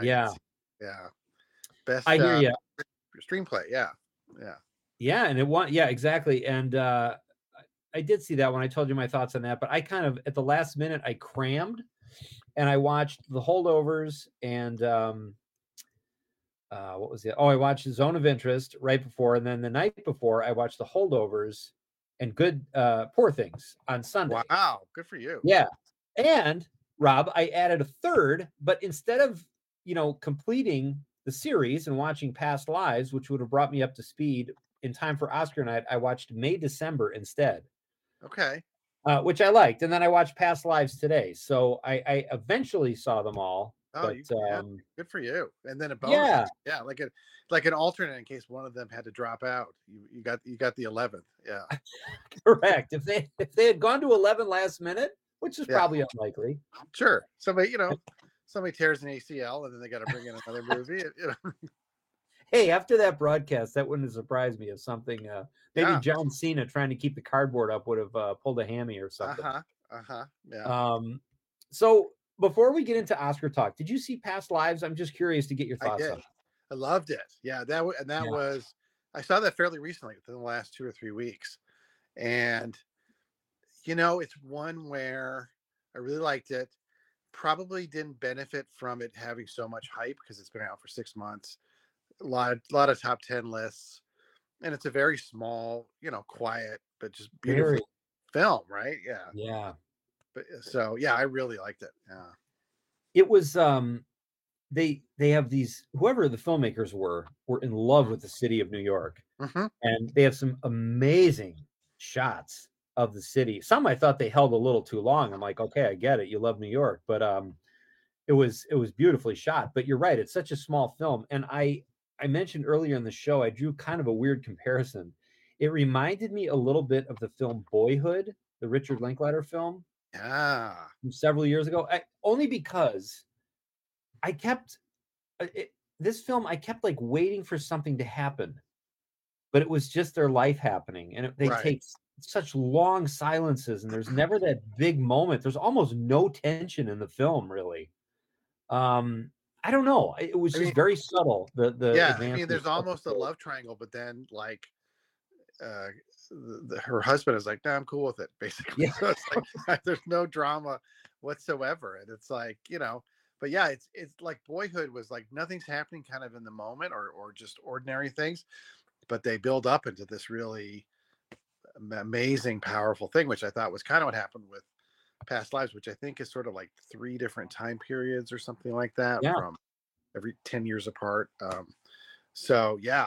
best. I hear you. Screenplay, yeah. And it won. Yeah, exactly. And I did see that one. I told you my thoughts on that, but I kind of at the last minute I crammed, and I watched The Holdovers and what was it? Oh, I watched Zone of Interest right before, and then the night before I watched The Holdovers and Poor Things on Sunday. Wow, good for you. Yeah, and Rob, I added a third, but instead of completing the series and watching Past Lives, which would have brought me up to speed in time for Oscar night, I watched May December instead. Okay. Which I liked, and then I watched Past Lives today. So I eventually saw them all. Oh, but, good for you. And then a bonus. Yeah, like an alternate in case one of them had to drop out. You got the 11th. Yeah. Correct. If they had gone to 11 last minute, which is probably unlikely. Sure. Somebody tears an ACL and then they got to bring in another movie. Hey, after that broadcast, that wouldn't have surprised me if something, maybe Yeah. John Cena trying to keep the cardboard up would have pulled a hammy or something. Yeah. So before we get into Oscar talk, did you see Past Lives? I'm just curious to get your I thoughts did. on it. I loved it. Yeah, that Yeah. was. I saw that fairly recently, within the last 2 or 3 weeks, and it's one where I really liked it. Probably didn't benefit from it having so much hype because it's been out for 6 months. A lot of top 10 lists, and it's a very small, quiet but just beautiful Very. film, right? Yeah. Yeah. But so yeah, I really liked it. Yeah. It was they have these, whoever the filmmakers were in love with the city of New York. And they have some amazing shots of the city. Some I thought they held a little too long. I'm like, okay, I get it. You love New York, but it was beautifully shot. But you're right, it's such a small film. And I mentioned earlier in the show, I drew kind of a weird comparison. It reminded me a little bit of the film Boyhood, the Richard Linklater film. Yeah. From several years ago. Only because I kept this film, I kept like waiting for something to happen, but it was just their life happening, and they Right. take such long silences, and there's never that big moment. There's almost no tension in the film, really. I don't know. It was just very subtle. The Yeah, I advancement mean, there's of the almost a story. love triangle, but then like her husband is like, "No, I'm cool with it," basically. Yeah. So it's like there's no drama whatsoever, and it's like, but yeah, it's like Boyhood was like nothing's happening kind of in the moment, or just ordinary things, but they build up into this really amazing, powerful thing, which I thought was kind of what happened with Past Lives, which I think is sort of like 3 different time periods or something like that, Yeah. from every 10 years apart. So yeah,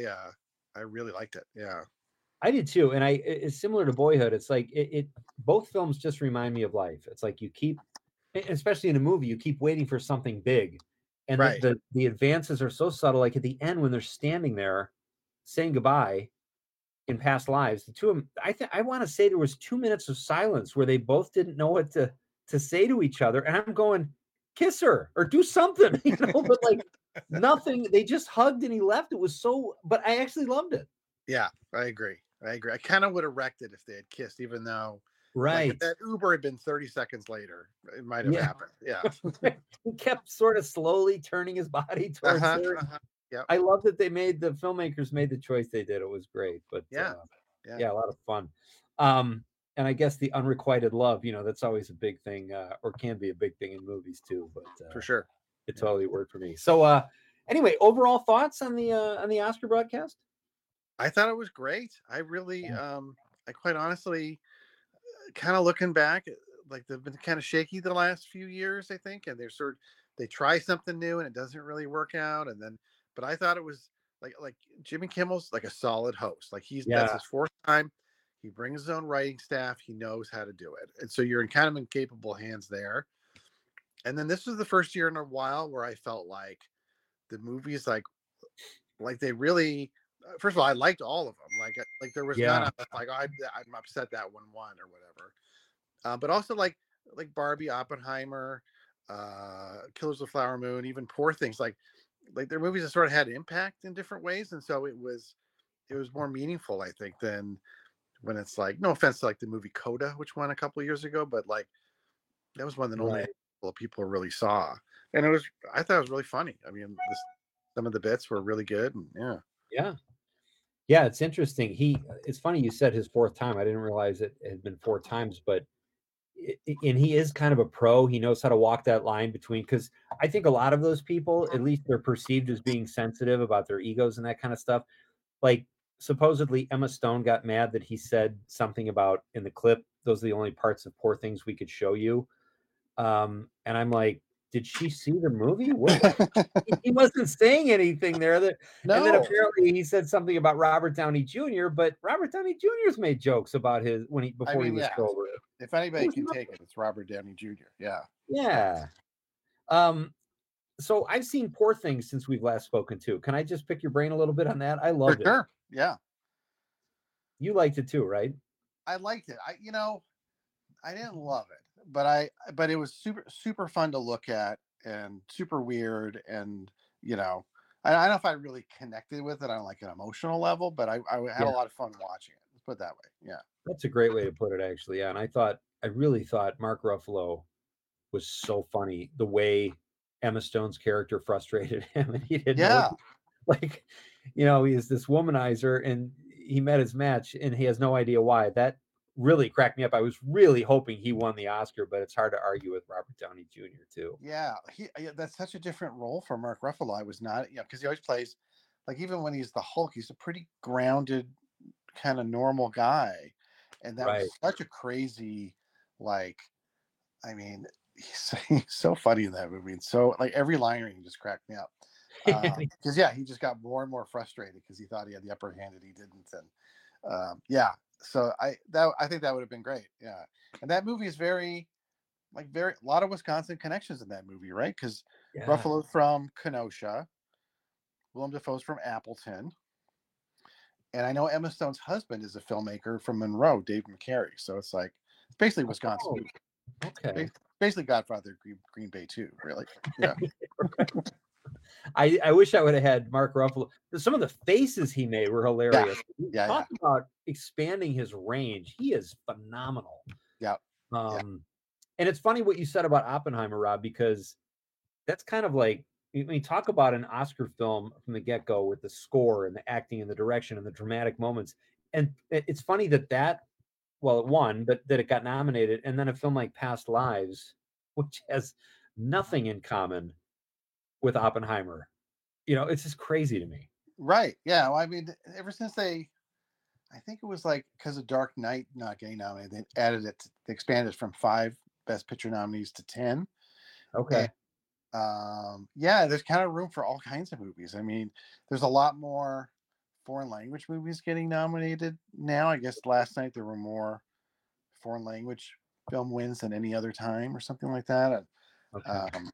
I really liked it. Yeah. I did too, and it's similar to Boyhood. It's like it both films just remind me of life. It's like you keep, especially in a movie, you keep waiting for something big, and Right. the advances are so subtle. Like at the end when they're standing there saying goodbye in Past Lives, the two of them, I want to say there was 2 minutes of silence where they both didn't know what to say to each other, and I'm going, kiss her or do something, but like nothing. They just hugged and he left. It was so, but I actually loved it. Yeah, I agree. I kind of would have wrecked it if they had kissed, even though, like, Right. if that Uber had been 30 seconds later, it might have Yeah. happened. Yeah. He kept sort of slowly turning his body towards her. Yep. I love that the filmmakers made the choice they did. It was great, but Yeah. a lot of fun. And I guess the unrequited love, that's always a big thing, or can be a big thing in movies too. But For sure, it totally worked for me. So anyway, overall thoughts on the Oscar broadcast? I thought it was great. I really, I quite honestly, kind of looking back, like they've been kind of shaky the last few years, I think, and they try something new and it doesn't really work out, and then, but I thought it was like Jimmy Kimmel's like a solid host. Like that's his 4th time. He brings his own writing staff. He knows how to do it, and so you're in kind of incapable hands there. And then this was the first year in a while where I felt like the movies, like they really. First of all, I liked all of them. Like there was none of like, oh, I'm upset that one won or whatever. But also like Barbie, Oppenheimer, Killers of the Flower Moon, even Poor Things. Like their movies that sort of had impact in different ways, and so it was more meaningful, I think, than when it's like, no offense to like the movie Coda, which won a couple of years ago, but like that was one that only a couple of people really saw, and I thought it was really funny. I mean, some of the bits were really good, and yeah, it's interesting. It's funny you said his 4th time. I didn't realize it had been 4 times, but and he is kind of a pro. He knows how to walk that line between, because I think a lot of those people, at least they're perceived as being sensitive about their egos and that kind of stuff. Like supposedly Emma Stone got mad that he said something about in the clip, those are the only parts of Poor Things we could show you. And I'm like, did she see the movie? What? He wasn't saying anything there. And then apparently he said something about Robert Downey Jr., but Robert Downey Jr.'s made jokes about his before he was sober. If anybody can take it, it's Robert Downey Jr. Yeah. Yeah. So I've seen Poor Things since we've last spoken too. Can I just pick your brain a little bit on that? I loved it. Sure. Yeah. You liked it too, right? I liked it. I didn't love it, but it was super, super fun to look at and super weird. And, I don't know if I really connected with it on like an emotional level, but I had a lot of fun watching it. Let's put it that way. Yeah. That's a great way to put it, actually. Yeah. And I really thought Mark Ruffalo was so funny. The way Emma Stone's character frustrated him, and he didn't know, like, he is this womanizer, and he met his match, and he has no idea why. That really cracked me up. I was really hoping he won the Oscar, but it's hard to argue with Robert Downey Jr. too. Yeah, that's such a different role for Mark Ruffalo. I was not, because he always plays, like, even when he's the Hulk, he's a pretty grounded, kind of normal guy, and that was such a crazy, like, I mean, he's so funny in that movie, and so like every line reading just cracked me up. Because he just got more and more frustrated because he thought he had the upper hand and he didn't, and so I think that would have been great. Yeah. And that movie is very a lot of Wisconsin connections in that movie, right? Because Ruffalo's from Kenosha, Willem Dafoe's from Appleton, and I know Emma Stone's husband is a filmmaker from Monroe, Dave McCary. So it's basically Wisconsin movie. Okay. Basically Godfather Green Bay too, really. Yeah. I wish I would have had Mark Ruffalo. Some of the faces he made were hilarious. Talk about expanding his range. He is phenomenal. Yeah. And it's funny what you said about Oppenheimer, Rob, because that's kind of like, when you talk about an Oscar film from the get-go with the score and the acting and the direction and the dramatic moments. And it's funny that it won, but that it got nominated. And then a film like Past Lives, which has nothing in common with Oppenheimer. It's just crazy to me. Right. Yeah. Well, I mean, ever since I think it was because of Dark Knight not getting nominated, they expanded from 5 Best Picture nominees to 10. Okay. And, there's kind of room for all kinds of movies. I mean, there's a lot more foreign language movies getting nominated now. I guess last night there were more foreign language film wins than any other time or something like that. And,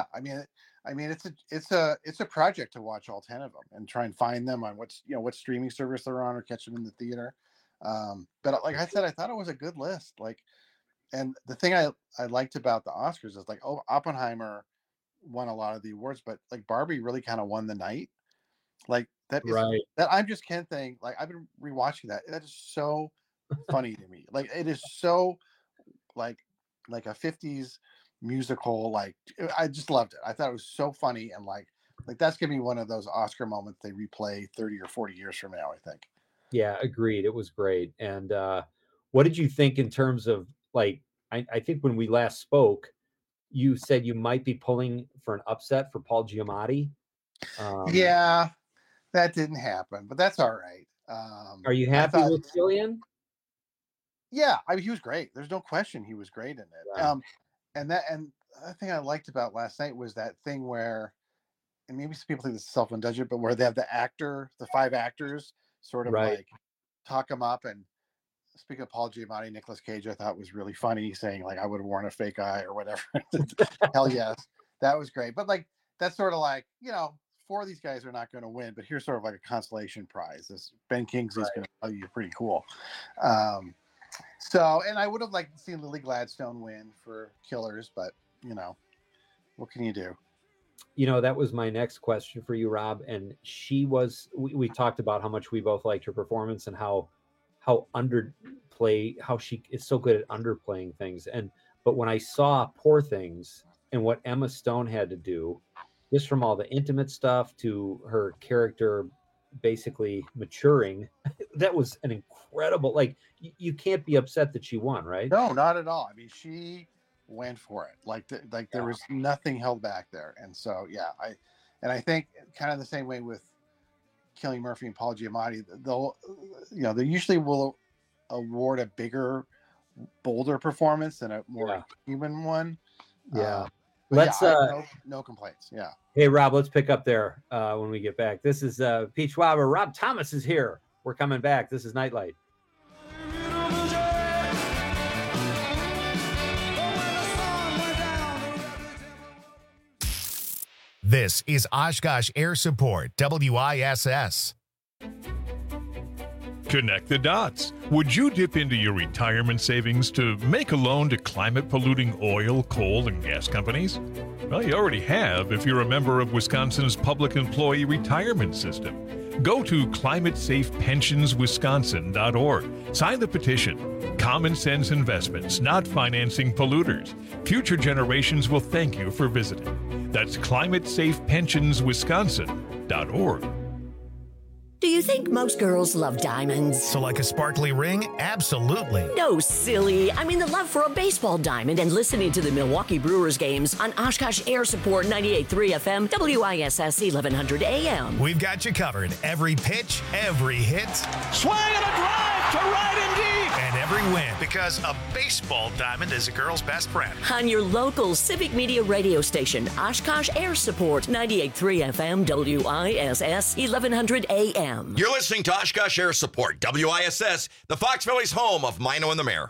I mean, it's a project to watch all 10 of them and try and find them on what streaming service they're on or catch them in the theater. But like I said, I thought it was a good list. And the thing I liked about the Oscars is Oppenheimer won a lot of the awards, but Barbie really kind of won the night. That I'm Just Ken thing. I've been rewatching that. That is so funny to me. It is so like a 50s musical. I just loved it. I thought it was so funny, and that's gonna be one of those Oscar moments they replay 30 or 40 years from now, I think. Yeah, agreed. It was great. And what did you think in terms of I think when we last spoke, you said you might be pulling for an upset for Paul Giamatti. Yeah, that didn't happen, but that's all right. Are you happy with Cillian? Yeah, I mean, he was great. There's no question he was great in it. Yeah. And the thing I liked about last night was that thing where, and maybe some people think this is self-indulgent, but where they have the 5 actors sort of talk them up. And speaking of Paul Giamatti, Nicolas Cage, I thought was really funny, saying I would have worn a fake eye or whatever. Hell yes, that was great. But that's sort of 4 of these guys are not going to win, but here's sort of a consolation prize. This Ben Kingsley's going to tell you pretty cool. And I would have liked to see Lily Gladstone win for Killers, but what can you do? That was my next question for you, Rob. And we talked about how much we both liked her performance and how she is so good at underplaying things. But when I saw Poor Things and what Emma Stone had to do, just from all the intimate stuff to her character basically maturing, that was an incredible, you can't be upset that she won, right? No, not at all. I mean, she went for it. There was nothing held back there. And so, I think kind of the same way with Cillian Murphy and Paul Giamatti, they usually will award a bigger, bolder performance than a more human one. Yeah. Let's no complaints. Yeah. Hey, Rob, let's pick up there when we get back. This is Pete Schwaber. Rob Thomas is here. We're coming back. This is Nightlight. This is Oshkosh Air Support, WISS. Connect the dots. Would you dip into your retirement savings to make a loan to climate-polluting oil, coal, and gas companies? Well, you already have if you're a member of Wisconsin's public employee retirement system. Go to climatesafepensionswisconsin.org. Sign the petition. Common sense investments, not financing polluters. Future generations will thank you for visiting. That's climatesafepensionswisconsin.org. Do you think most girls love diamonds? So like a sparkly ring? Absolutely. No, silly. I mean the love for a baseball diamond and listening to the Milwaukee Brewers games on Oshkosh Air Support 98.3 FM, WISS 1100 AM. We've got you covered. Every pitch, every hit. Swing and a drive to right and deep. And every win. Because a baseball diamond is a girl's best friend. On your local Civic Media radio station, Oshkosh Air Support 98.3 FM, WISS 1100 AM. You're listening to Oshkosh Air Support, WISS, the Fox Valley's home of Mino and the Mayor.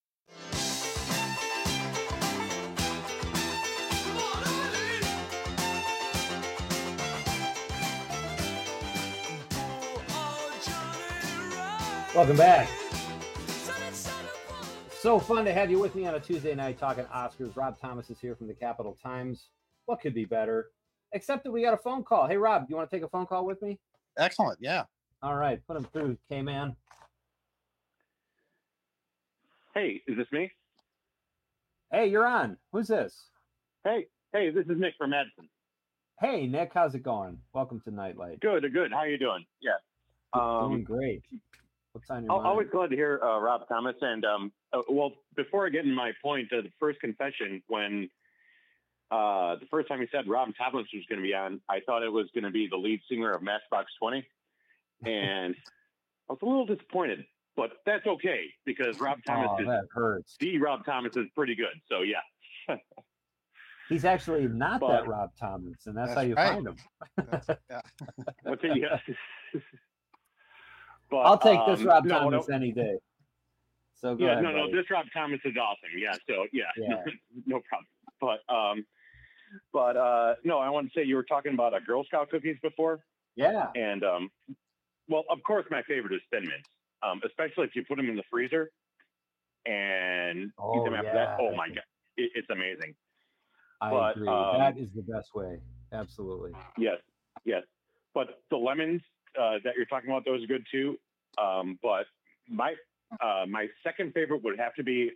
Welcome back. So fun to have you with me on a Tuesday night talking Oscars. Rob Thomas is here from the Capital Times. What could be better? Except that we got a phone call. Hey, Rob, do you want to take a phone call with me? Excellent. Yeah. All right. Put him through, K-Man. Hey, is this me? Hey, you're on. Who's this? Hey, this is Nick from Madison. Hey, Nick, how's it going? Welcome to Nightlight. Good. How you doing? Yeah. Doing great. What's on your mind? Always glad to hear Rob Thomas. And, well, before I get in my point, the first confession, when the first time he said Rob Thomas was going to be on, I thought it was going to be the lead singer of Matchbox 20. And I was a little disappointed, but that's okay because Rob Thomas that hurts. The Rob Thomas is pretty good. So, yeah. He's actually not that Rob Thomas, and that's how you find him. What's it? Yeah. But, I'll take this Rob Thomas any day. So go ahead, no, this Rob Thomas is awesome. Yeah, so yeah. No problem. But no, I want to say you were talking about Girl Scout cookies before. Yeah. And well, of course, my favorite is Thin Mints, especially if you put them in the freezer and eat them after that. Oh my god, it's amazing. I agree. That is the best way. Absolutely. Yes. But the lemons that you're talking about, those are good too. But my second favorite would have to be.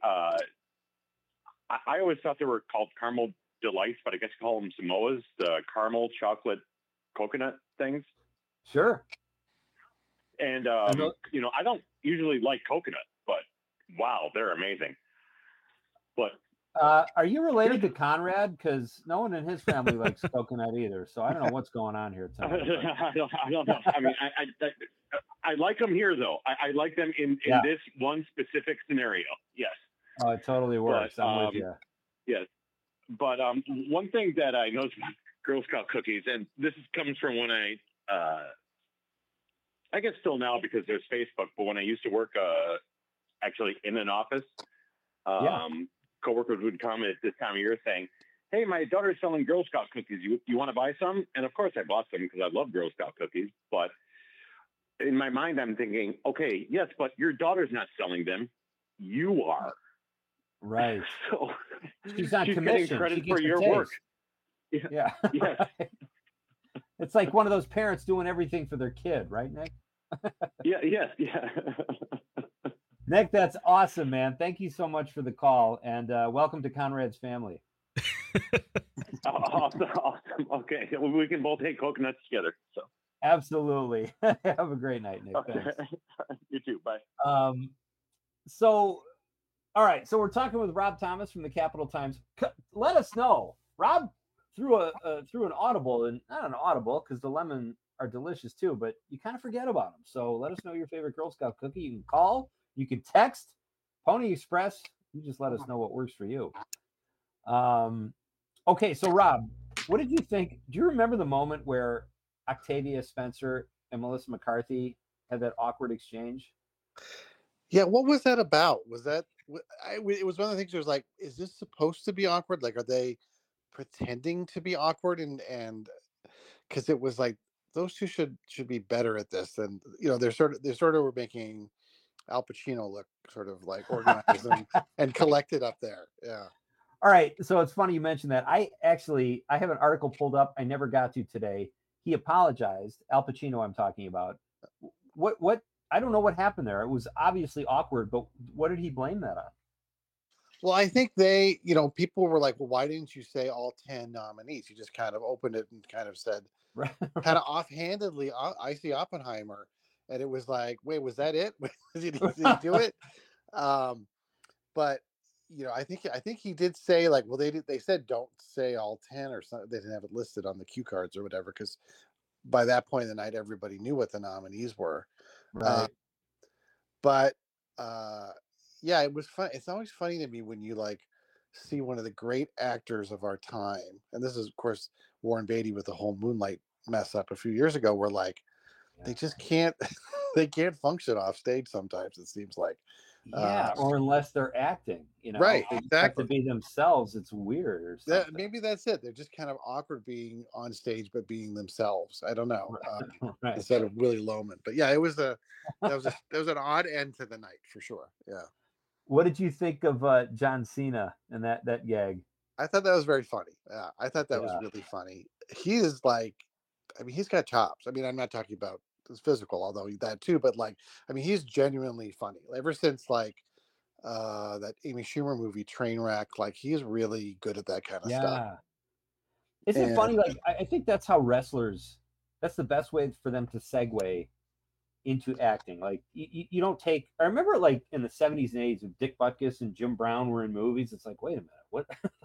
I always thought they were called caramel delights, but I guess you call them Samoas, the caramel chocolate coconut things. Sure. And I don't usually like coconut, but wow, they're amazing. But are you related to Conrad? Because no one in his family likes coconut either. So I don't know what's going on here tonight. I don't know. I mean, I like them here though. I like them in this one specific scenario. Yes. Oh, it totally works. But, I'm with you. Yes. But one thing that I noticed about Girl Scout cookies, and this comes from when I guess still now because there's Facebook, but when I used to work actually in an office, coworkers would come at this time of year saying, "Hey, my daughter's selling Girl Scout cookies. You want to buy some?" And of course I bought some because I love Girl Scout cookies. But in my mind, I'm thinking, okay, yes, but your daughter's not selling them. You are. Right. So she's on commission. Getting credit for your work. Yeah. Yes. It's like one of those parents doing everything for their kid, right, Nick? Yeah. Nick, that's awesome, man. Thank you so much for the call, and welcome to Conrad's family. Awesome. Okay, we can both take coconuts together. So absolutely. Have a great night, Nick. Okay. Thanks. You too. Bye. So, all right. So we're talking with Rob Thomas from the Capital Times. Let us know, Rob, through an audible, and not an audible because the lemon are delicious too, but you kind of forget about them. So let us know your favorite Girl Scout cookie. You can call, you can text, Pony Express. You just let us know what works for you. Okay, so Rob, what did you think? Do you remember the moment where Octavia Spencer and Melissa McCarthy had that awkward exchange? Yeah, what was that about? Was that it was one of the things. It was like, is this supposed to be awkward? Like, are they pretending to be awkward? And because it was like those two should be better at this than they're sort of were making Al Pacino look sort of like organized and collected up there. Yeah. All right. So it's funny you mentioned that. I have an article pulled up. I never got to today. He apologized. Al Pacino, I'm talking about. What? I don't know what happened there. It was obviously awkward, but what did he blame that on? Well, I think people were like, well, why didn't you say all 10 nominees? You just kind of opened it and kind of said, kind of offhandedly, I see Oppenheimer. And it was like, wait, was that it? Did he do it? But, I think he did say like, well, they said, don't say all 10 or something. They didn't have it listed on the cue cards or whatever. Cause by that point in the night, everybody knew what the nominees were. Right. Yeah, it was fun. It's always funny to me when you like see one of the great actors of our time, and this is of course Warren Beatty with the whole Moonlight mess up a few years ago, where like they just can't function off stage sometimes, it seems like. Yeah, or unless they're acting, right? They exactly. have to be themselves. It's weird or something. Maybe that's it. They're just kind of awkward being on stage, but being themselves. I don't know. Right. Instead of Willy Loman, but yeah, it was that was an odd end to the night for sure. Yeah. What did you think of John Cena and that gag? I thought that was very funny. Yeah, I thought that was really funny. He is like, he's got chops. I'm not talking about his physical, although that too, but like, he's genuinely funny. Ever since like that Amy Schumer movie Trainwreck, like he's really good at that kind of stuff. Isn't it funny? Like I think that's how wrestlers. That's the best way for them to segue into acting. Like you don't take. I remember like in the 70s and 80s, when Dick Butkus and Jim Brown were in movies. It's like, wait a minute, what?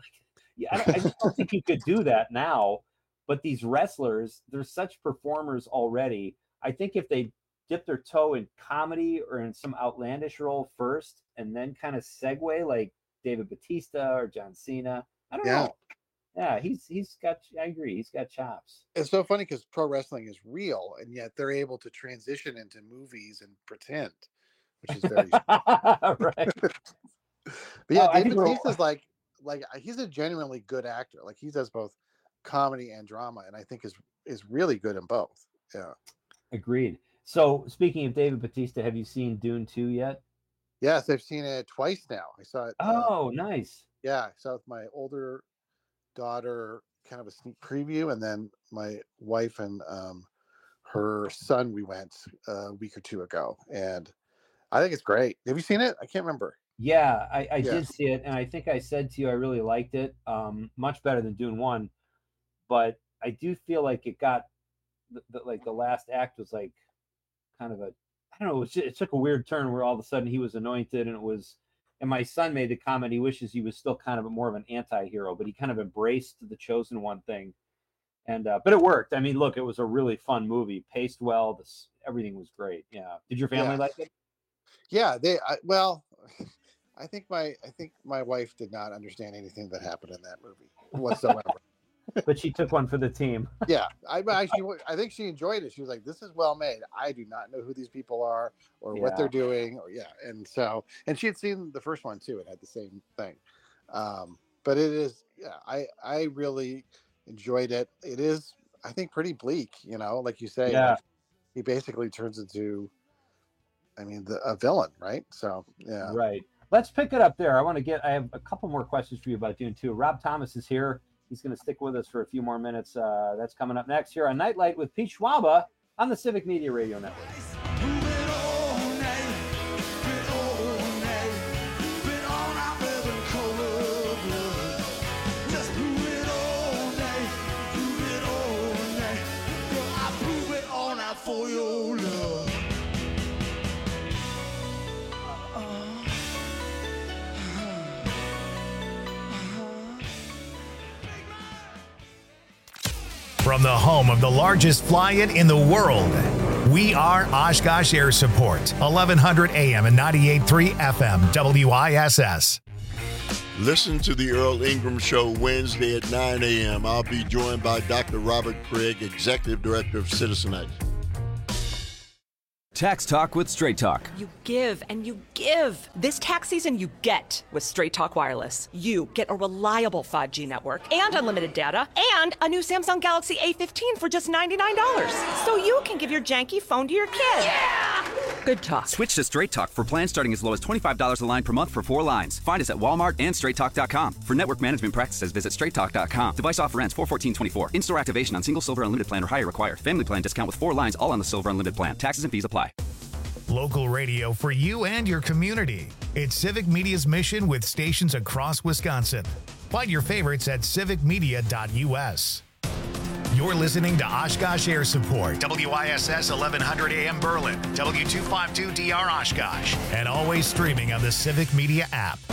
I just don't think you could do that now. But these wrestlers, they're such performers already. I think if they dip their toe in comedy or in some outlandish role first, and then kind of segue like David Bautista or John Cena, I don't know. Yeah, he's got. I agree. He's got chops. It's so funny because pro wrestling is real, and yet they're able to transition into movies and pretend, which is very right. But yeah, David Bautista's like he's a genuinely good actor. Like he does both comedy and drama, and I think is really good in both. Yeah. Agreed. So speaking of David Bautista, have you seen Dune 2 yet? Yes, I've seen it twice now. I saw it. Oh, nice. Yeah, I saw it with my older daughter, kind of a sneak preview, and then my wife and her son, we went a week or two ago, and I think it's great. Have you seen it? I can't remember. Yeah, I did see it, and I think I said to you I really liked it, much better than Dune 1, but I do feel like it got the last act was like kind of I don't know, it took a weird turn where all of a sudden he was anointed, and my son made the comment he wishes he was still kind of more of an anti-hero, but he kind of embraced the chosen one thing, and but it worked. Look, it was a really fun movie, paced well, everything was great. Yeah. Did your family like it? Yeah, I think my wife did not understand anything that happened in that movie whatsoever. But she took one for the team. Yeah, I think she enjoyed it. She was like, "This is well made. I do not know who these people are or what they're doing." And she had seen the first one too. It had the same thing. But it is, I really enjoyed it. It is, I think, pretty bleak. Like you say, like, he basically turns into, a villain, right? So yeah, right. Let's pick it up there. I have a couple more questions for you about Dune 2. Rob Thomas is here. He's going to stick with us for a few more minutes. That's coming up next here on Nightlight with Pete Schwaba on the Civic Media Radio Network. From the home of the largest fly-in in the world, we are Oshkosh Air Support, 1100 AM and 98.3 FM, WISS. Listen to the Earl Ingram Show Wednesday at 9 a.m. I'll be joined by Dr. Robert Craig, Executive Director of Citizenites. Tax Talk with Straight Talk. You give and you give. This tax season, you get with Straight Talk Wireless. You get a reliable 5G network and unlimited data and a new Samsung Galaxy A15 for just $99. So you can give your janky phone to your kid. Yeah! Good talk. Switch to Straight Talk for plans starting as low as $25 a line per month for 4 lines. Find us at Walmart and straighttalk.com. For network management practices, visit straighttalk.com. Device offer ends 4/14/24. In-store activation on single Silver Unlimited plan or higher required. Family plan discount with 4 lines all on the Silver Unlimited plan. Taxes and fees apply. Local radio for you and your community. It's Civic Media's mission with stations across Wisconsin. Find your favorites at civicmedia.us. You're listening to Oshkosh Air Support, WISS 1100 AM Berlin, W252DR Oshkosh, and always streaming on the Civic Media app.